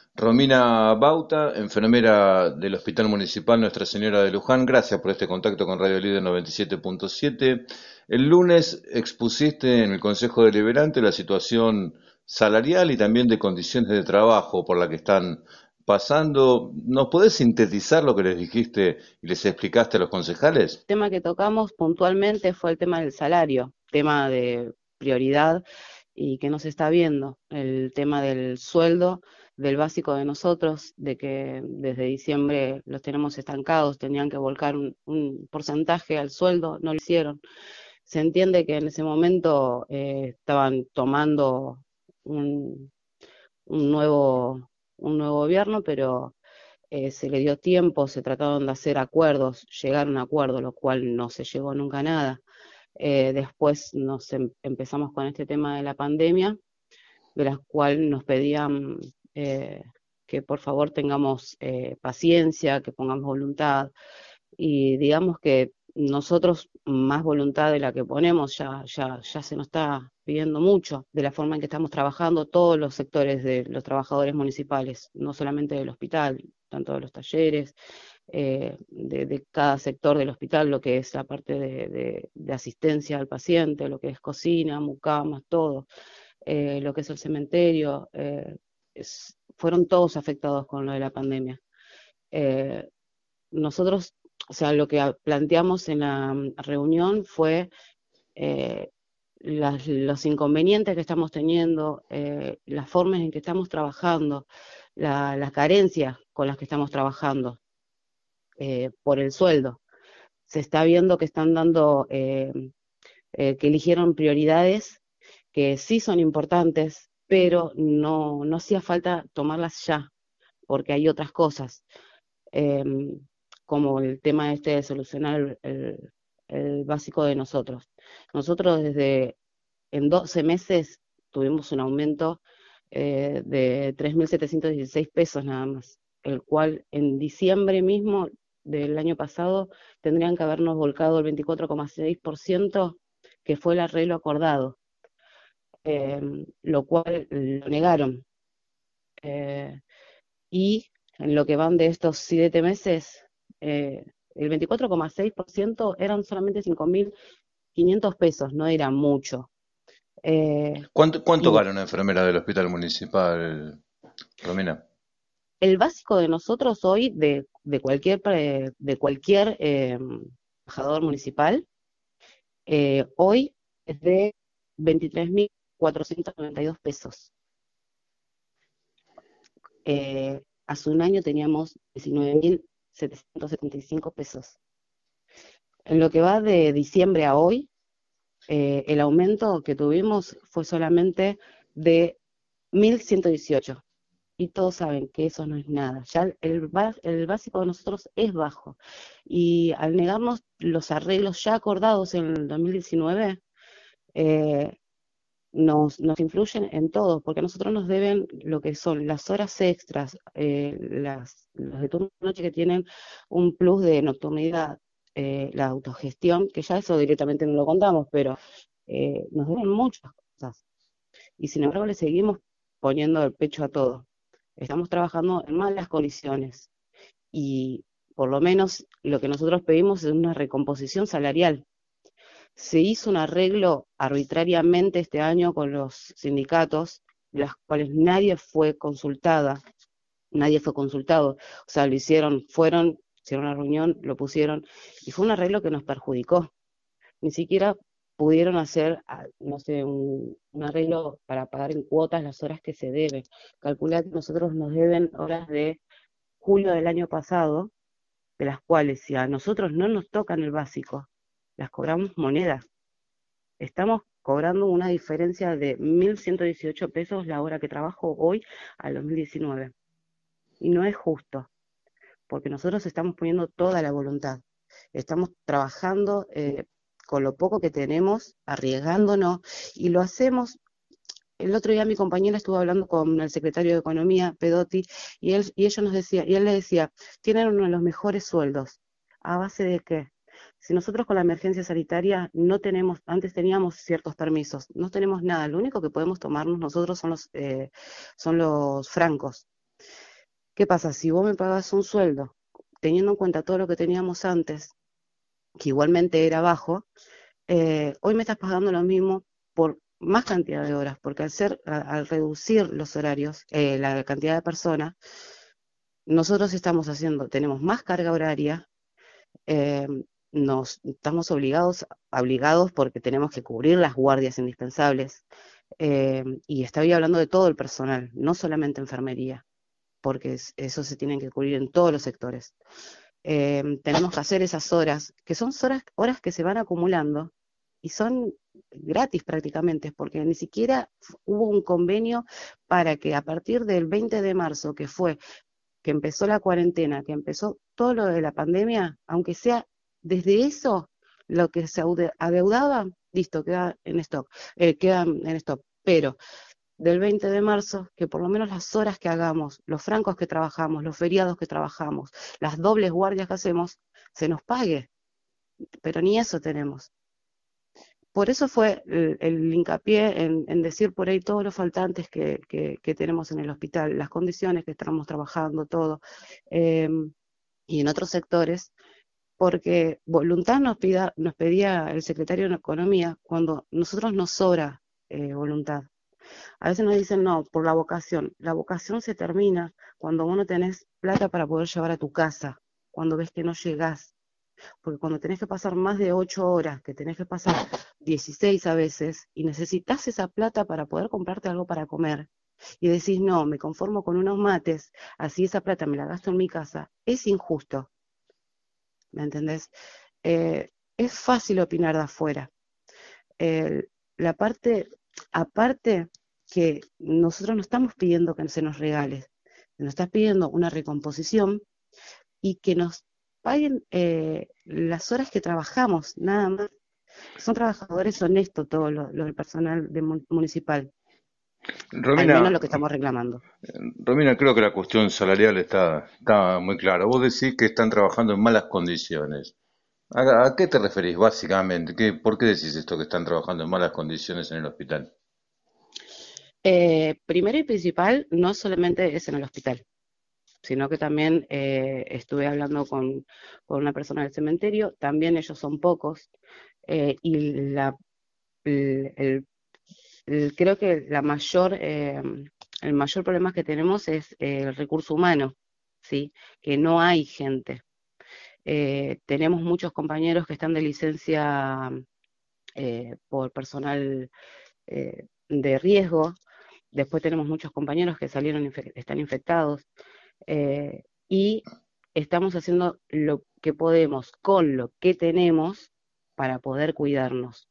Romina Bauta, enfermera del Hospital Municipal Nuestra Señora de Luján, gracias por este contacto con Radio Líder 97.7. El lunes expusiste en el Consejo Deliberante la situación salarial y también de condiciones de trabajo por la que están pasando. ¿Nos podés sintetizar lo que les dijiste y les explicaste a los concejales? El tema que tocamos puntualmente fue el tema del salario, tema de prioridad y que no se está viendo, el tema del sueldo, del básico de nosotros, de que desde diciembre los tenemos estancados, tenían que volcar un porcentaje al sueldo, no lo hicieron. Se entiende que en ese momento estaban tomando un, un nuevo, un nuevo gobierno, pero se le dio tiempo, se trataron de hacer acuerdos, llegar a un acuerdo, lo cual no se llegó nunca a nada. Después empezamos con este tema de la pandemia, de la cual nos pedían eh, que por favor tengamos paciencia, que pongamos voluntad, y digamos que nosotros más voluntad de la que ponemos ya se nos está pidiendo mucho de la forma en que estamos trabajando todos los sectores de los trabajadores municipales, no solamente del hospital, tanto de los talleres, de cada sector del hospital, lo que es la parte de asistencia al paciente, lo que es cocina, mucamas, todo, lo que es el cementerio, fueron todos afectados con lo de la pandemia. Eh, Nosotros, o sea, lo que planteamos en la reunión fue eh, los inconvenientes que estamos teniendo, las formas en que estamos trabajando, las carencias con las que estamos trabajando por el sueldo. Se está viendo que están dando, que eligieron prioridades que sí son importantes, pero no hacía falta tomarlas ya, porque hay otras cosas. eh, Como el tema este de solucionar el básico de nosotros. Nosotros desde en 12 meses tuvimos un aumento de 3.716 pesos nada más, el cual en diciembre mismo del año pasado tendrían que habernos volcado el 24,6%, que fue el arreglo acordado, lo cual lo negaron. Eh, y en lo que van de estos 7 meses, el 24,6% eran solamente 5.500 pesos, no era mucho. Eh, ¿Cuánto y gana una enfermera del Hospital Municipal, Romina? el básico de nosotros hoy, de cualquier trabajador municipal, hoy es de 23.492 pesos. Hace un año teníamos 19.775 pesos. En lo que va de diciembre a hoy, el aumento que tuvimos fue solamente de 1.118. Y todos saben que eso no es nada. Ya el básico de nosotros es bajo. Y al negarnos los arreglos ya acordados en el 2019, eh, nos influyen en todo, porque a nosotros nos deben lo que son las horas extras, los de turno de noche que tienen un plus de nocturnidad, la autogestión, que ya eso directamente no lo contamos, pero nos deben muchas cosas. Y sin embargo le seguimos poniendo el pecho a todo. Estamos trabajando en malas condiciones y por lo menos lo que nosotros pedimos es una recomposición salarial. Se hizo un arreglo arbitrariamente este año con los sindicatos, de las cuales nadie fue consultado. O sea, lo hicieron, hicieron una reunión, lo pusieron, y fue un arreglo que nos perjudicó. Ni siquiera pudieron hacer, no sé, un arreglo para pagar en cuotas las horas que se deben. Calcular que nosotros nos deben horas de julio del año pasado, de las cuales si a nosotros no nos tocan el básico, las cobramos monedas. Estamos cobrando una diferencia de 1.118 pesos la hora que trabajo hoy al 2019. Y no es justo, porque nosotros estamos poniendo toda la voluntad. Estamos trabajando con lo poco que tenemos, arriesgándonos, y lo hacemos. El otro día mi compañera estuvo hablando con el secretario de Economía, Pedotti, y él le decía, tienen uno de los mejores sueldos. ¿A base de qué? Si nosotros con la emergencia sanitaria no tenemos, antes teníamos ciertos permisos, no tenemos nada, lo único que podemos tomarnos nosotros son los francos. ¿Qué pasa? Si vos me pagás un sueldo, teniendo en cuenta todo lo que teníamos antes, que igualmente era bajo, hoy me estás pagando lo mismo por más cantidad de horas, porque al reducir los horarios, la cantidad de personas, nosotros tenemos más carga horaria, eh, nos estamos obligados porque tenemos que cubrir las guardias indispensables, y estoy hablando de todo el personal, no solamente enfermería, porque eso se tiene que cubrir en todos los sectores. Tenemos que hacer esas horas, que son horas que se van acumulando y son gratis prácticamente, porque ni siquiera hubo un convenio para que a partir del 20 de marzo, que empezó la cuarentena, que empezó todo lo de la pandemia, aunque sea desde eso, lo que se adeudaba, listo, queda en stock. Pero del 20 de marzo, que por lo menos las horas que hagamos, los francos que trabajamos, los feriados que trabajamos, las dobles guardias que hacemos, se nos pague, pero ni eso tenemos. Por eso fue el hincapié en decir por ahí todos los faltantes que tenemos en el hospital, las condiciones que estamos trabajando, todo, eh, y en otros sectores, porque voluntad nos pedía el secretario de Economía cuando nosotros nos sobra voluntad. A veces nos dicen, no, por la vocación. La vocación se termina cuando vos no tenés plata para poder llevar a tu casa, cuando ves que no llegás. Porque cuando tenés que pasar más de 8 horas, que tenés que pasar 16 a veces, y necesitas esa plata para poder comprarte algo para comer, y decís, no, me conformo con unos mates, así esa plata me la gasto en mi casa, es injusto, ¿me entendés? Es fácil opinar de afuera. Eh, la parte, aparte que nosotros no estamos pidiendo que se nos regale, se nos está pidiendo una recomposición y que nos paguen las horas que trabajamos, nada más. Son trabajadores honestos todos los del personal municipal, al Romina, menos lo que estamos reclamando. Romina, creo que la cuestión salarial está muy clara. Vos decís que están trabajando en malas condiciones. ¿A qué te referís básicamente? ¿Por qué decís esto que están trabajando en malas condiciones en el hospital? Primero y principal, no solamente es en el hospital, sino que también estuve hablando con una persona del cementerio, también ellos son pocos, y el, el- creo que el mayor problema que tenemos es el recurso humano, ¿sí? Que no hay gente. Tenemos muchos compañeros que están de licencia por personal de riesgo. Después tenemos muchos compañeros que están infectados, y estamos haciendo lo que podemos con lo que tenemos para poder cuidarnos.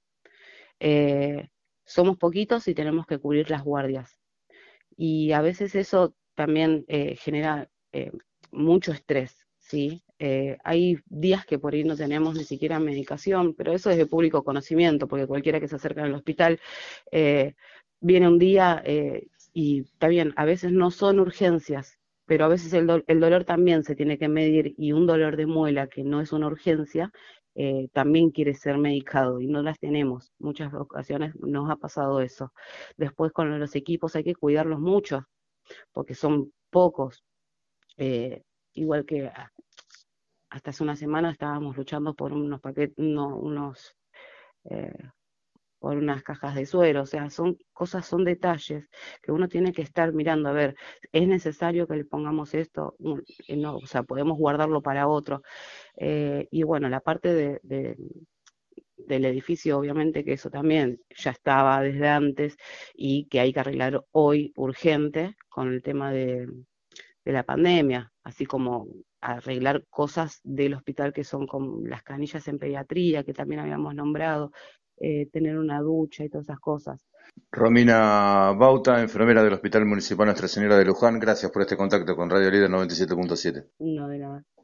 Eh, Somos poquitos y tenemos que cubrir las guardias. Y a veces eso también genera mucho estrés, ¿sí? Hay días que por ahí no tenemos ni siquiera medicación, pero eso es de público conocimiento, porque cualquiera que se acerca al hospital eh, viene un día y está bien, a veces no son urgencias, pero a veces el dolor también se tiene que medir y un dolor de muela que no es una urgencia, también quiere ser medicado y no las tenemos. Muchas ocasiones nos ha pasado eso. Después con los equipos hay que cuidarlos mucho, porque son pocos. Eh, Igual que hasta hace una semana estábamos luchando por unos paquetes, eh, por unas cajas de suero, o sea, son detalles que uno tiene que estar mirando, a ver, ¿es necesario que le pongamos esto? No, o sea, podemos guardarlo para otro. Y bueno, la parte del edificio, obviamente que eso también ya estaba desde antes y que hay que arreglar hoy urgente con el tema de la pandemia, así como arreglar cosas del hospital que son como las canillas en pediatría, que también habíamos nombrado, tener una ducha y todas esas cosas. Romina Bauta, enfermera del Hospital Municipal Nuestra Señora de Luján, gracias por este contacto con Radio Líder 97.7. No de nada.